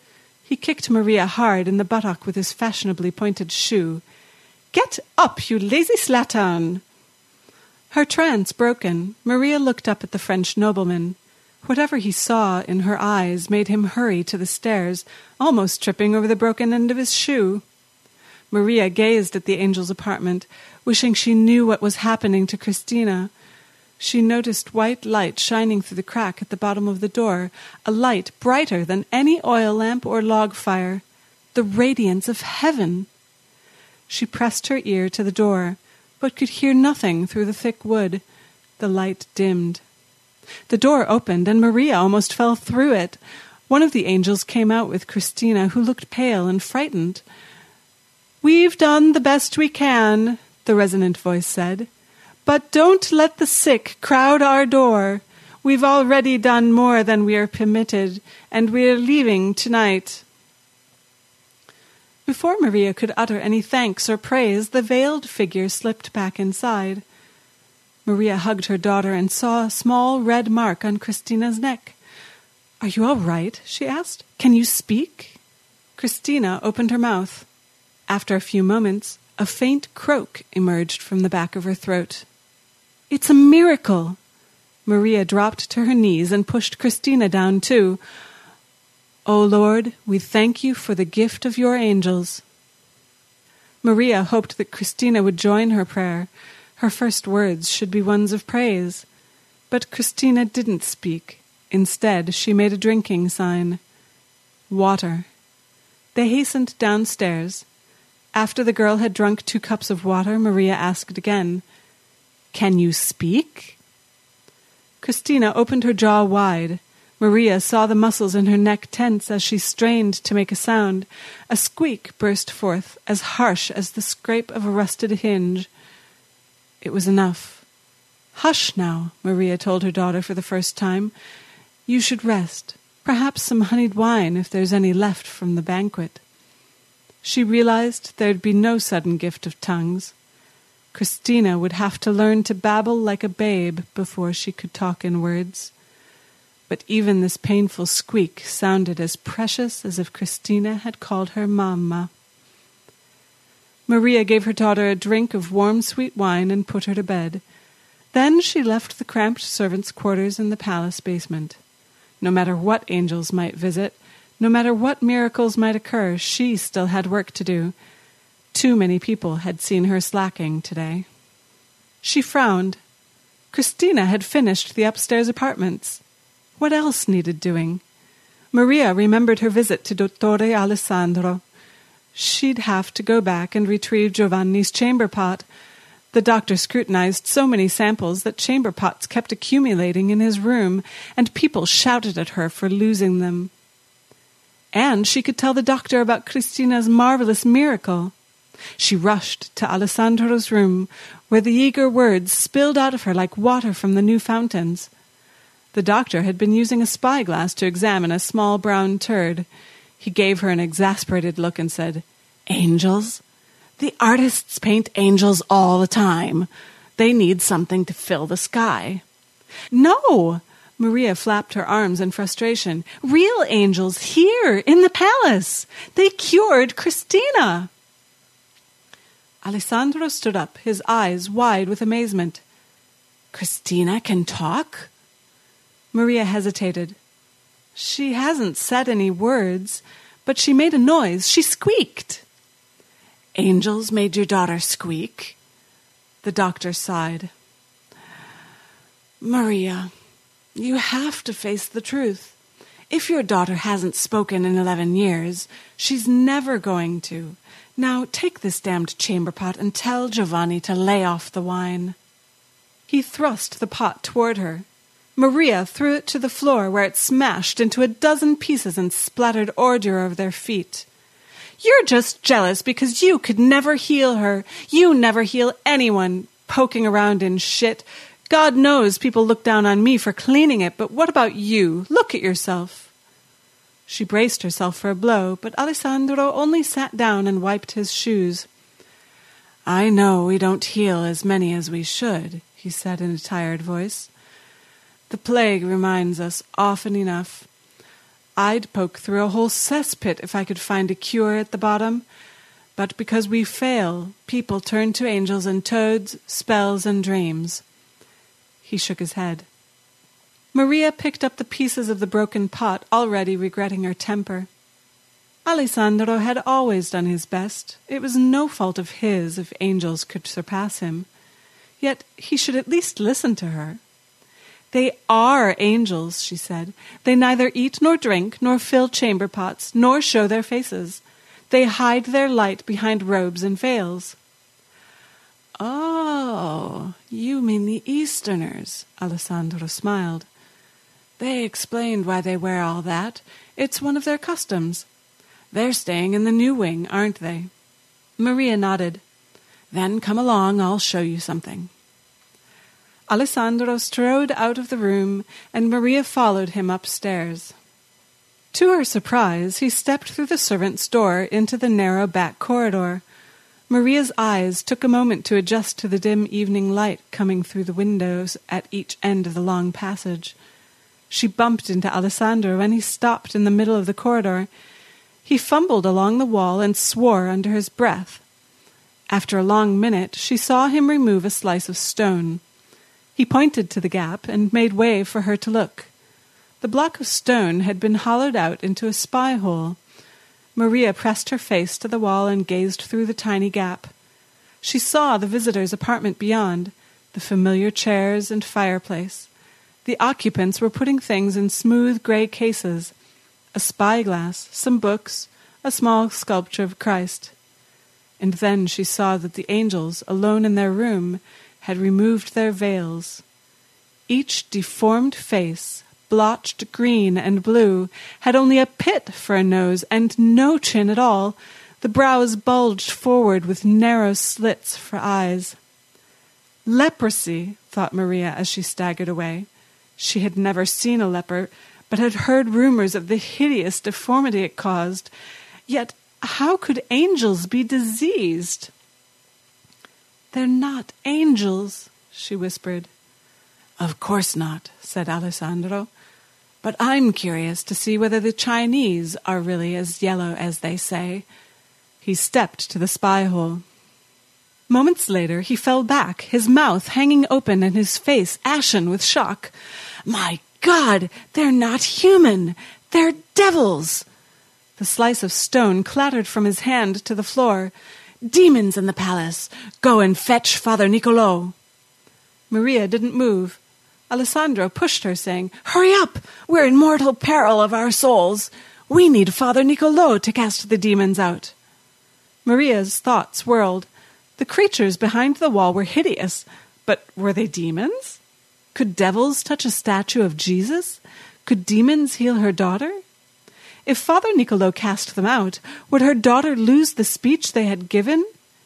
He kicked Maria hard in the buttock with his fashionably pointed shoe. "Get up, you lazy slattern!" Her trance broken, Maria looked up at the French nobleman. Whatever he saw in her eyes made him hurry to the stairs, almost tripping over the broken end of his shoe. Maria gazed at the angel's apartment, wishing she knew what was happening to Christina. She noticed white light shining through the crack at the bottom of the door, a light brighter than any oil lamp or log fire, the radiance of heaven. She pressed her ear to the door, but could hear nothing through the thick wood. The light dimmed. The door opened, and Maria almost fell through it. One of the angels came out with Christina, who looked pale and frightened. "We've done the best we can," the resonant voice said. "But don't let the sick crowd our door. We've already done more than we are permitted, and we're leaving tonight." Before Maria could utter any thanks or praise, the veiled figure slipped back inside. Maria hugged her daughter and saw a small red mark on Christina's neck. "Are you all right?" she asked. "Can you speak?" Christina opened her mouth. After a few moments, a faint croak emerged from the back of her throat. "It's a miracle!" Maria dropped to her knees and pushed Christina down too. "O Lord, we thank you for the gift of your angels." Maria hoped that Christina would join her prayer. Her first words should be ones of praise. But Christina didn't speak. Instead, she made a drinking sign. Water. They hastened downstairs. After the girl had drunk 2 cups of water, Maria asked again, "Can you speak?" Christina opened her jaw wide. Maria saw the muscles in her neck tense as she strained to make a sound. A squeak burst forth, as harsh as the scrape of a rusted hinge. It was enough. "Hush now," Maria told her daughter for the first time. "You should rest. Perhaps some honeyed wine if there's any left from the banquet." She realized there'd be no sudden gift of tongues. Christina would have to learn to babble like a babe before she could talk in words. But even this painful squeak sounded as precious as if Christina had called her Mamma. Maria gave her daughter a drink of warm, sweet wine and put her to bed. Then she left the cramped servants' quarters in the palace basement. No matter what angels might visit, no matter what miracles might occur, she still had work to do. Too many people had seen her slacking today. She frowned. Christina had finished the upstairs apartments. What else needed doing? Maria remembered her visit to Dottore Alessandro. She'd have to go back and retrieve Giovanni's chamber pot. The doctor scrutinized so many samples that chamber pots kept accumulating in his room, and people shouted at her for losing them. And she could tell the doctor about Christina's marvelous miracle. She rushed to Alessandro's room, where the eager words spilled out of her like water from the new fountains. The doctor had been using a spyglass to examine a small brown turd. He gave her an exasperated look and said, "Angels? The artists paint angels all the time. They need something to fill the sky." "No!" Maria flapped her arms in frustration. "Real angels here in the palace. They cured Christina." Alessandro stood up, his eyes wide with amazement. "Christina can talk?" Maria hesitated. "She hasn't said any words, but she made a noise. She squeaked." "Angels made your daughter squeak?" The doctor sighed. "Maria, you have to face the truth. If your daughter hasn't spoken in 11 years, she's never going to. Now take this damned chamber pot and tell Giovanni to lay off the wine." He thrust the pot toward her. Maria threw it to the floor, where it smashed into a dozen pieces and splattered ordure over their feet. "You're just jealous because you could never heal her. You never heal anyone, poking around in shit. God knows people look down on me for cleaning it, but what about you? Look at yourself." She braced herself for a blow, but Alessandro only sat down and wiped his shoes. "I know we don't heal as many as we should," he said in a tired voice. "The plague reminds us often enough. I'd poke through a whole cesspit if I could find a cure at the bottom. But because we fail, people turn to angels and toads, spells and dreams." He shook his head. Maria picked up the pieces of the broken pot, already regretting her temper. Alessandro had always done his best. It was no fault of his if angels could surpass him. Yet he should at least listen to her. "They are angels," she said. "They neither eat nor drink, nor fill chamber pots, nor show their faces. They hide their light behind robes and veils." "Oh, you mean the Easterners," Alessandro smiled. "They explained why they wear all that. It's one of their customs. They're staying in the new wing, aren't they?" Maria nodded. "Then come along, I'll show you something." Alessandro strode out of the room, and Maria followed him upstairs. To her surprise, he stepped through the servants' door into the narrow back corridor. Maria's eyes took a moment to adjust to the dim evening light coming through the windows at each end of the long passage. She bumped into Alessandro when he stopped in the middle of the corridor. He fumbled along the wall and swore under his breath. After a long minute, she saw him remove a slice of stone. He pointed to the gap and made way for her to look. The block of stone had been hollowed out into a spy hole. Maria pressed her face to the wall and gazed through the tiny gap. She saw the visitor's apartment beyond, the familiar chairs and fireplace. The occupants were putting things in smooth gray cases, a spyglass, some books, a small sculpture of Christ. And then she saw that the angels, alone in their room, had removed their veils. Each deformed face, blotched green and blue, had only a pit for a nose and no chin at all. The brows bulged forward with narrow slits for eyes. "Leprosy," thought Maria as she staggered away. She had never seen a leper, but had heard rumors of the hideous deformity it caused. Yet how could angels be diseased? "They're not angels," she whispered. "Of course not," said Alessandro. "But I'm curious to see whether the Chinese are really as yellow as they say." He stepped to the spy hole. Moments later, he fell back, his mouth hanging open and his face ashen with shock. "My God, they're not human! They're devils!" The slice of stone clattered from his hand to the floor. "Demons in the palace! Go and fetch Father Niccolò!" Maria didn't move. Alessandro pushed her, saying, "Hurry up! We're in mortal peril of our souls. We need Father Niccolò to cast the demons out." Maria's thoughts whirled. The creatures behind the wall were hideous, but were they demons? Could devils touch a statue of Jesus? Could demons heal her daughter? If Father Niccolò cast them out, would her daughter lose the speech they had given?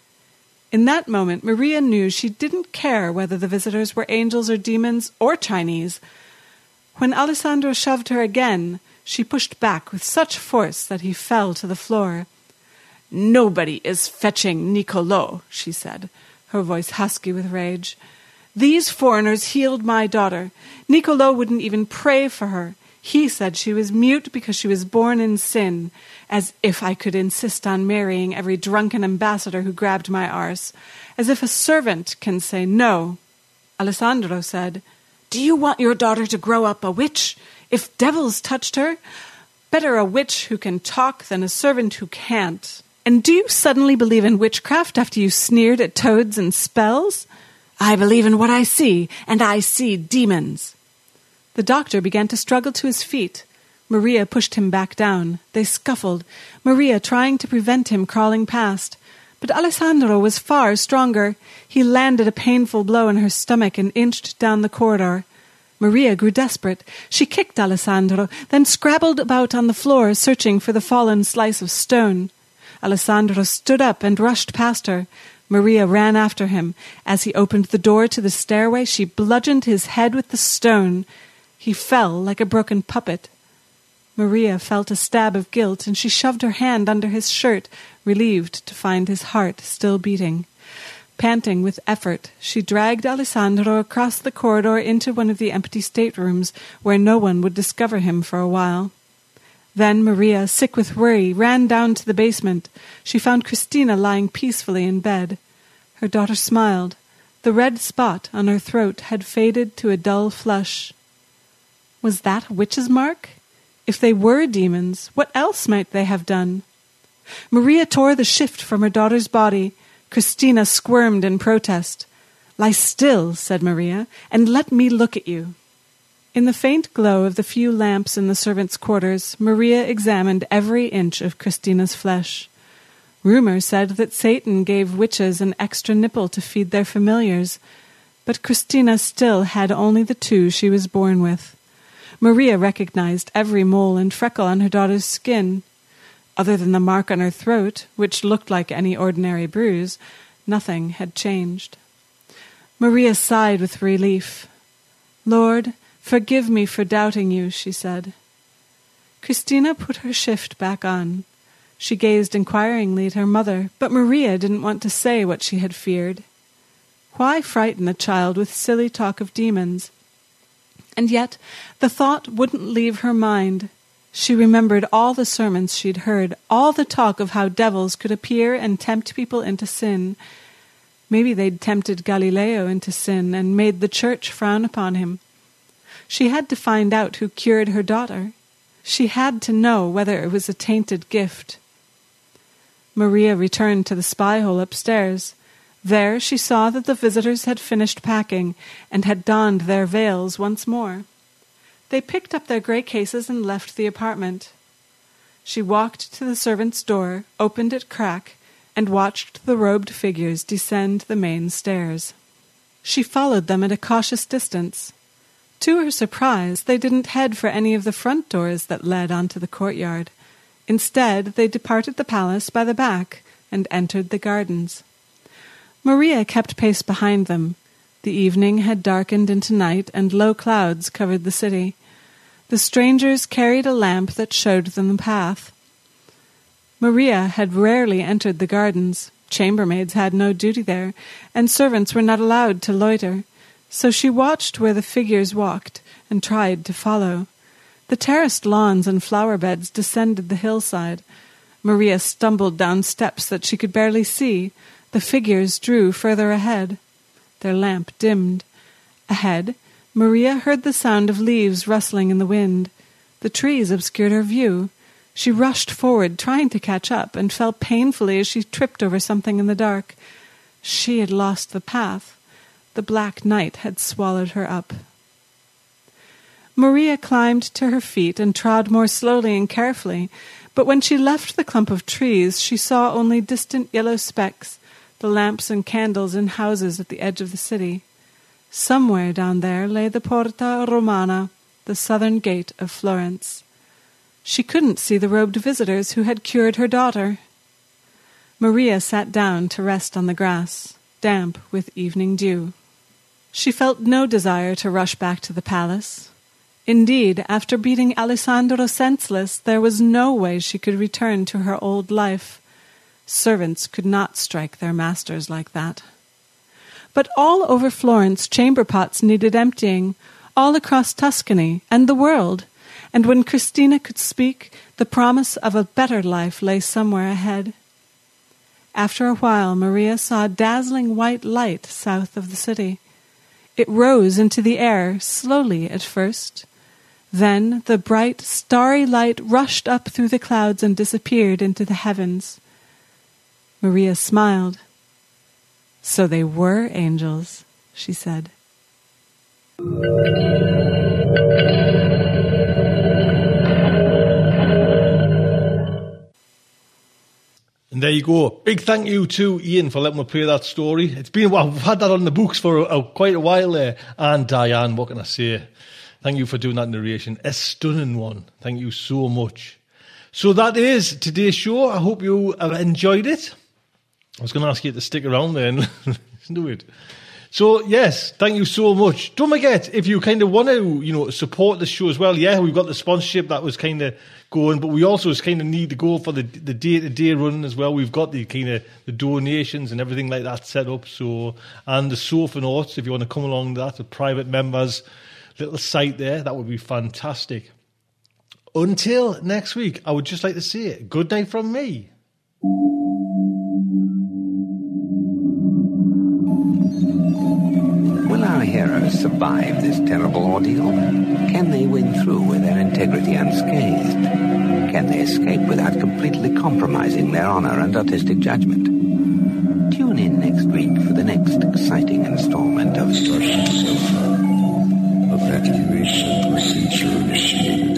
In that moment, Maria knew she didn't care whether the visitors were angels or demons or Chinese. When Alessandro shoved her again, she pushed back with such force that he fell to the floor. "Nobody is fetching Niccolò," she said, her voice husky with rage. "These foreigners healed my daughter. Niccolò wouldn't even pray for her. He said she was mute because she was born in sin, as if I could insist on marrying every drunken ambassador who grabbed my arse, as if a servant can say no." Alessandro said, "Do you want your daughter to grow up a witch? If devils touched her, better a witch who can talk than a servant who can't. And do you suddenly believe in witchcraft after you sneered at toads and spells?" "I believe in what I see, and I see demons." The doctor began to struggle to his feet. Maria pushed him back down. They scuffled, Maria trying to prevent him crawling past. But Alessandro was far stronger. He landed a painful blow in her stomach and inched down the corridor. Maria grew desperate. She kicked Alessandro, then scrabbled about on the floor, searching for the fallen slice of stone. Alessandro stood up and rushed past her. Maria ran after him. As he opened the door to the stairway, she bludgeoned his head with the stone. He fell like a broken puppet. Maria felt a stab of guilt, and she shoved her hand under his shirt, relieved to find his heart still beating. Panting with effort, she dragged Alessandro across the corridor into one of the empty staterooms, where no one would discover him for a while. Then Maria, sick with worry, ran down to the basement. She found Christina lying peacefully in bed. Her daughter smiled. The red spot on her throat had faded to a dull flush. Was that a witch's mark? If they were demons, what else might they have done? Maria tore the shift from her daughter's body. Christina squirmed in protest. "Lie still," said Maria, "and let me look at you." In the faint glow of the few lamps in the servants' quarters, Maria examined every inch of Christina's flesh. Rumor said that Satan gave witches an extra nipple to feed their familiars, but Christina still had only the two she was born with. Maria recognized every mole and freckle on her daughter's skin. Other than the mark on her throat, which looked like any ordinary bruise, nothing had changed. Maria sighed with relief. "Lord, forgive me for doubting you," she said. Christina put her shift back on. She gazed inquiringly at her mother, but Maria didn't want to say what she had feared. Why frighten a child with silly talk of demons? And yet the thought wouldn't leave her mind. She remembered all the sermons she'd heard, all the talk of how devils could appear and tempt people into sin. Maybe they'd tempted Galileo into sin and made the church frown upon him. She had to find out who cured her daughter. She had to know whether it was a tainted gift. Maria returned to the spy hole upstairs. There she saw that the visitors had finished packing and had donned their veils once more. They picked up their grey cases and left the apartment. She walked to the servants' door, opened it crack, and watched the robed figures descend the main stairs. She followed them at a cautious distance. To her surprise, they didn't head for any of the front doors that led onto the courtyard. Instead, they departed the palace by the back and entered the gardens. Maria kept pace behind them. The evening had darkened into night, and low clouds covered the city. The strangers carried a lamp that showed them the path. Maria had rarely entered the gardens. Chambermaids had no duty there, and servants were not allowed to loiter. So she watched where the figures walked and tried to follow. The terraced lawns and flower beds descended the hillside. Maria stumbled down steps that she could barely see. The figures drew further ahead. Their lamp dimmed. Ahead, Maria heard the sound of leaves rustling in the wind. The trees obscured her view. She rushed forward, trying to catch up, and fell painfully as she tripped over something in the dark. She had lost the path. The black night had swallowed her up. Maria climbed to her feet and trod more slowly and carefully, but when she left the clump of trees, she saw only distant yellow specks, the lamps and candles in houses at the edge of the city. Somewhere down there lay the Porta Romana, the southern gate of Florence. She couldn't see the robed visitors who had cured her daughter. Maria sat down to rest on the grass, damp with evening dew. She felt no desire to rush back to the palace. Indeed, after beating Alessandro senseless, there was no way she could return to her old life. Servants could not strike their masters like that. But all over Florence, chamber pots needed emptying, all across Tuscany and the world, and when Christina could speak, the promise of a better life lay somewhere ahead. After a while, Maria saw a dazzling white light south of the city. It rose into the air, slowly at first. Then the bright, starry light rushed up through the clouds and disappeared into the heavens. Maria smiled. "So they were angels," she said. And there you go. Big thank you to Ian for letting me play that story. It's been, well, we've had that on the books for quite a while there. And Diane, what can I say? Thank you for doing that narration. A stunning one. Thank you so much. So that is today's show. I hope you have enjoyed it. I was going to ask you to stick around there and listen to it. So, yes, thank you so much. Don't forget, if you kind of want to, support the show as well, yeah, we've got the sponsorship that was kind of going, but we also kind of need to go for the day-to-day run as well. We've got the kind of the donations and everything like that set up. So, and the Sofa Notes, if you want to come along to that, the private members little site there, that would be fantastic. Until next week, I would just like to say good night from me. Will our heroes survive this terrible ordeal? Can they win through with their integrity unscathed? Can they escape without completely compromising their honor and artistic judgment? Tune in next week for the next exciting installment of Starship Sofa. Evacuation procedure initiated.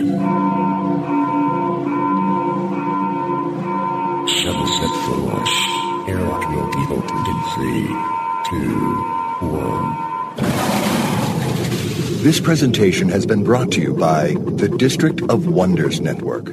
Shuttle set for launch. Airlock will be opened in 3, 2, 1. This presentation has been brought to you by the District of Wonders Network.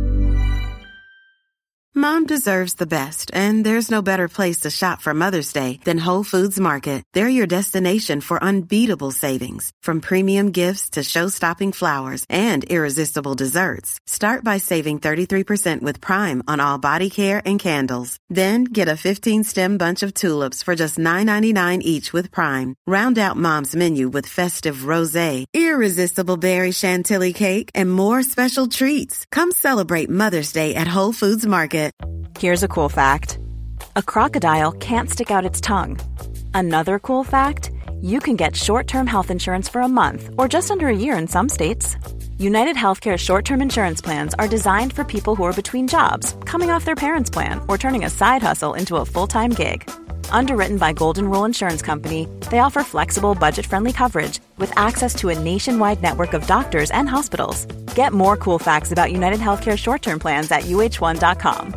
Mom deserves the best, and there's no better place to shop for Mother's Day than Whole Foods Market. They're your destination for unbeatable savings, from premium gifts to show-stopping flowers and irresistible desserts. Start by saving 33% with Prime on all body care and candles. Then get a 15-stem bunch of tulips for just $9.99 each with Prime. Round out Mom's menu with festive rosé, irresistible berry chantilly cake, and more special treats. Come celebrate Mother's Day at Whole Foods Market. Here's a cool fact. A crocodile can't stick out its tongue. Another cool fact, you can get short-term health insurance for a month or just under a year in some states. United Healthcare short-term insurance plans are designed for people who are between jobs, coming off their parents' plan, or turning a side hustle into a full-time gig. Underwritten by Golden Rule Insurance Company, they offer flexible, budget-friendly coverage with access to a nationwide network of doctors and hospitals. Get more cool facts about United Healthcare short-term plans at uh1.com.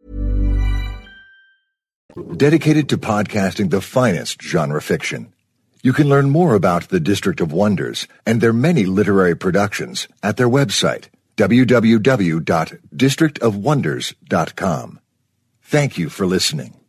Dedicated to podcasting the finest genre fiction. You can learn more about the District of Wonders and their many literary productions at their website, www.districtofwonders.com. Thank you for listening.